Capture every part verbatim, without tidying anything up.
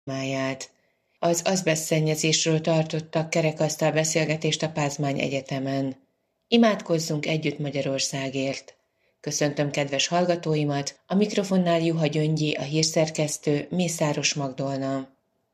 máját. Az azbesztszennyezésről tartottak kerekasztal beszélgetést a Pázmány Egyetemen. Imádkozzunk együtt Magyarországért! Köszöntöm kedves hallgatóimat, a mikrofonnál Juha Gyöngyi, a hírszerkesztő, Mészáros Magdolna.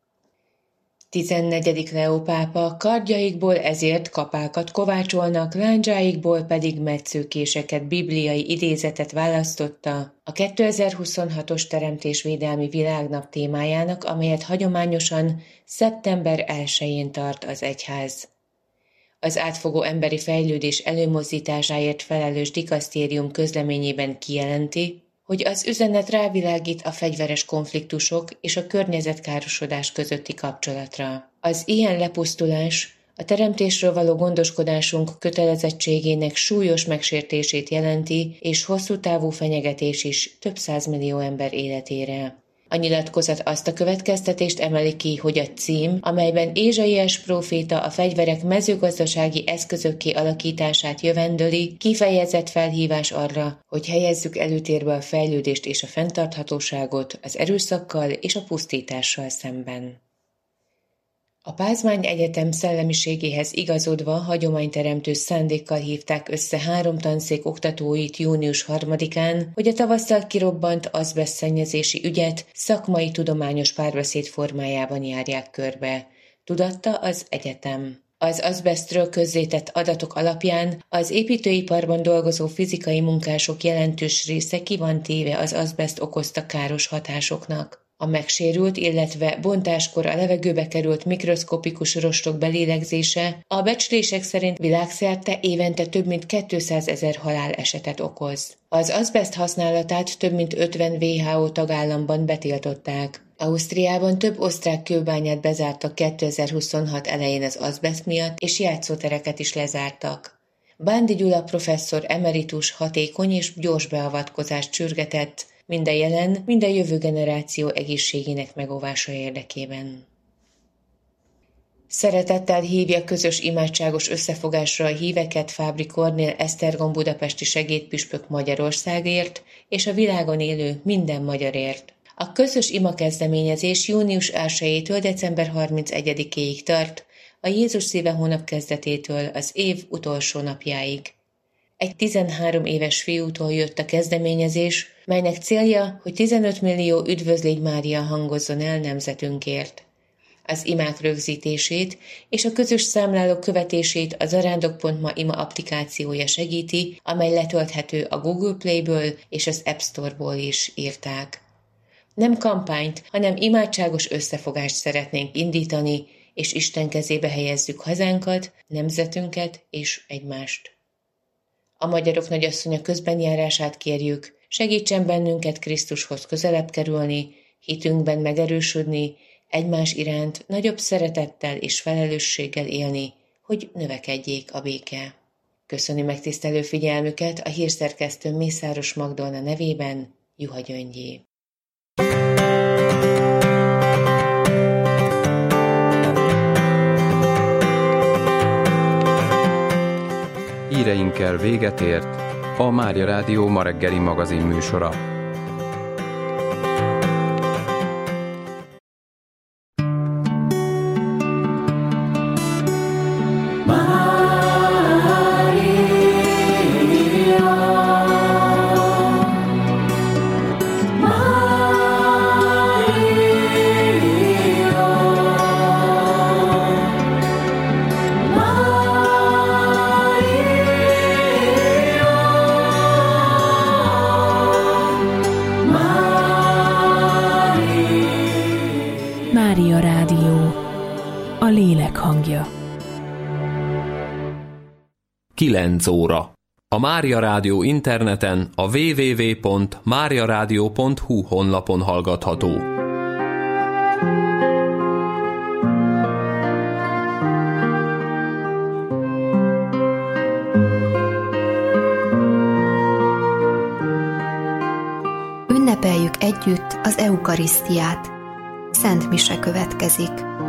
tizennegyedik Leó pápa kardjaikból ezért kapákat kovácsolnak, lándzsáikból pedig metszőkéseket, bibliai idézetet választotta a kétezer-huszonhatos Teremtésvédelmi Világnap témájának, amelyet hagyományosan szeptember elsején tart az egyház. Az átfogó emberi fejlődés előmozdításáért felelős dikasztérium közleményében kijelenti, hogy az üzenet rávilágít a fegyveres konfliktusok és a környezetkárosodás közötti kapcsolatra. Az ilyen lepusztulás a teremtésről való gondoskodásunk kötelezettségének súlyos megsértését jelenti, és hosszú távú fenyegetés is több százmillió ember életére. A nyilatkozat azt a következtetést emeli ki, hogy a cím, amelyben Ézsaiás próféta a fegyverek mezőgazdasági eszközökké alakítását jövendöli, kifejezett felhívás arra, hogy helyezzük előtérbe a fejlődést és a fenntarthatóságot az erőszakkal és a pusztítással szemben. A Pázmány Egyetem szellemiségéhez igazodva hagyományteremtő szándékkal hívták össze három tanszék oktatóit június harmadikán, hogy a tavasszal kirobbant azbesztszennyezési ügyet szakmai tudományos párbeszéd formájában járják körbe, tudatta az egyetem. Az azbesztről közzétett adatok alapján az építőiparban dolgozó fizikai munkások jelentős része ki van téve az azbeszt okozta káros hatásoknak. A megsérült, illetve bontáskor a levegőbe került mikroszkopikus rostok belélegzése a becslések szerint világszerte évente több mint kétszázezer halálesetet okoz. Az azbeszt használatát több mint ötven dupla vé há ó tagállamban betiltották. Ausztriában több osztrák kőbányát bezártak kétezer-huszonhat elején az azbeszt miatt, és játszótereket is lezártak. Bándi Gyula professzor emeritus hatékony és gyors beavatkozást sürgetett, mind a jelen, mind a jövő generáció egészségének megóvása érdekében. Szeretettel hívja közös imádságos összefogásra a híveket Fábri Kornél Esztergom budapesti segédpüspök Magyarországért és a világon élő minden magyarért. A közös imakezdeményezés június elsejétől december harmincegyedikéig tart, a Jézus szíve hónap kezdetétől az év utolsó napjáig. Egy tizenhárom éves fiútól jött a kezdeményezés, melynek célja, hogy tizenöt millió Üdvözlégy Mária hangozzon el nemzetünkért. Az imák rögzítését és a közös számlálók követését a zarándok pont ma ima applikációja segíti, amely letölthető a Google Play-ből és az App Store-ból is, írták. Nem kampányt, hanem imádságos összefogást szeretnénk indítani, és Isten kezébe helyezzük hazánkat, nemzetünket és egymást. A Magyarok Nagyasszonya közbenjárását kérjük, segítsen bennünket Krisztushoz közelebb kerülni, hitünkben megerősödni, egymás iránt nagyobb szeretettel és felelősséggel élni, hogy növekedjék a béke. Köszöni megtisztelő figyelmüket a hírszerkesztő Mészáros Magdolna nevében, Juha Gyöngyi. Híreinkkel véget ért a Mária Rádió ma reggeli magazin műsora. Mária Rádió, a lélek hangja. kilenc óra. A Mária Rádió interneten a double-u double-u double-u pont mária rádió pont hu honlapon hallgatható. Ünnepeljük együtt az eukarisztiát. Szent mise következik.